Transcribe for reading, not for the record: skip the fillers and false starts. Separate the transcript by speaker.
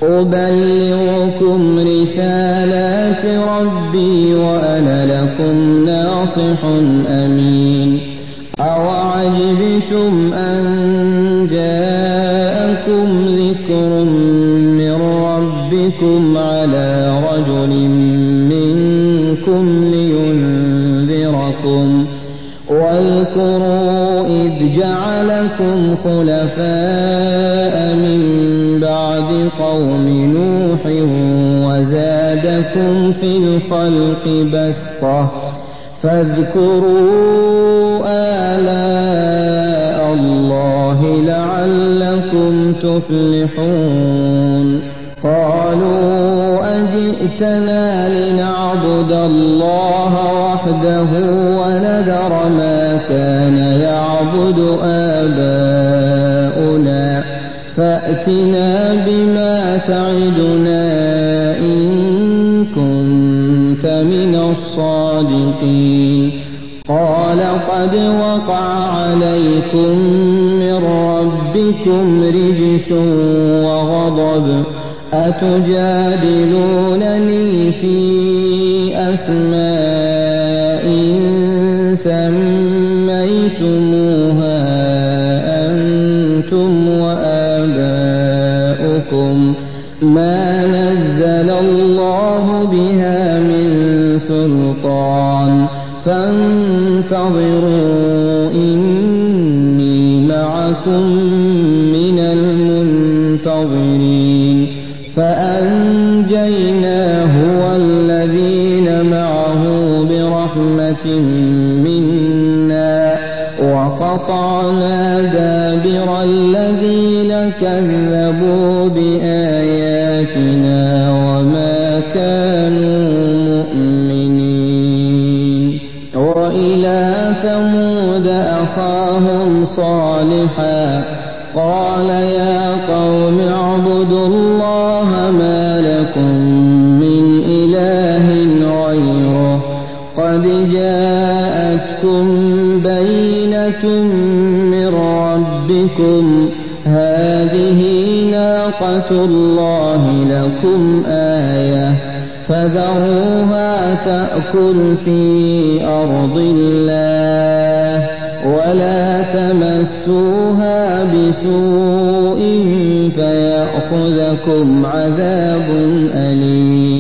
Speaker 1: أبلغكم رسالات ربي وأنا لكم ناصح أمين. أوعجبتم أن جاءكم ذكر من ربكم على رجل منكم لينذركم واذكروا إذ جعلكم خلفاء من بعد قوم نوح وزادكم في الخلق بسطة فاذكروا آلاء الله لعلكم تفلحون. قالوا أجئتنا لنعبد الله وحده ونذر ما كان يعبد آباؤنا فأتنا بما تعدنا إن كنت من الصادقين. قال قد وقع عليكم من ربكم رجس وغضب أتجادلونني في أسماء سميتموها أنتم وآباؤكم ما نزل الله بها من سلطان فانتظروا إني معكم من المنتظرين. فأنجيناه والذين معه برحمة منا وقطعنا دابر الذين كذبوا بآياتنا وما كانوا مؤمنين. وإلى ثمود أخاهم صالحا قال يا قوم اعبدوا الله ما لكم من إله غيره قد جاءتكم بينة من ربكم هذه ناقة الله لكم آية فذروها تأكل في أرض الله ولا تمسوها بسوء فيأخذكم عذاب أليم.